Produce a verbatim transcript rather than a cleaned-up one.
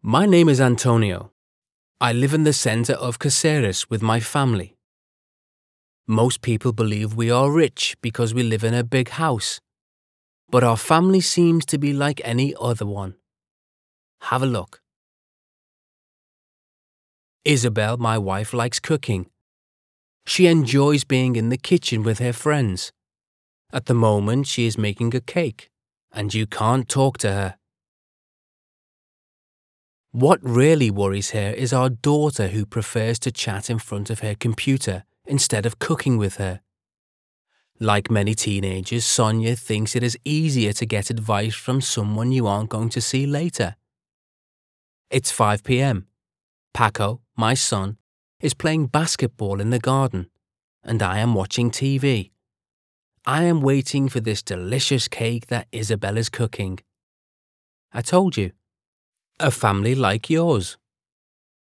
My name is Antonio. I live in the center of Caceres with my family. Most people believe we are rich because we live in a big house, but our family seems to be like any other one. Have a look. Isabel, my wife, likes cooking. She enjoys being in the kitchen with her friends. At the moment, she is making a cake, and you can't talk to her. What really worries her is our daughter, who prefers to chat in front of her computer instead of cooking with her. Like many teenagers, Sonia thinks it is easier to get advice from someone you aren't going to see later. It's five p.m. Paco, my son, is playing basketball in the garden, and I am watching T V. I am waiting for this delicious cake that Isabel is cooking. I told you, a family like yours.